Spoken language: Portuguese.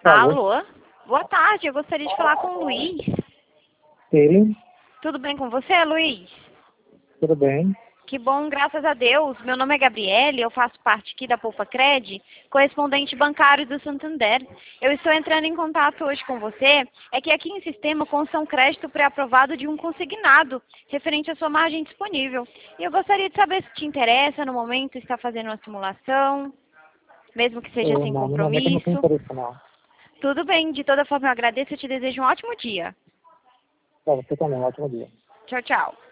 Alô? Alô? Boa tarde, eu gostaria de falar com o Luiz. Sim, Tudo bem com você, Luiz? tudo bem. Que bom, graças a Deus. Meu nome é Gabriele, eu faço parte aqui da Poupa Cred, correspondente bancário do Santander. Eu estou entrando em contato hoje com você, é que aqui em sistema consta um crédito pré-aprovado de um consignado, referente à sua margem disponível. E eu gostaria de saber se te interessa, no momento, está fazendo uma simulação, mesmo que seja sem Não, no momento eu não tenho compromisso. interesse, não. Tudo bem, de toda forma eu agradeço e te desejo um ótimo dia. Pra você também, um ótimo dia. Tchau, tchau.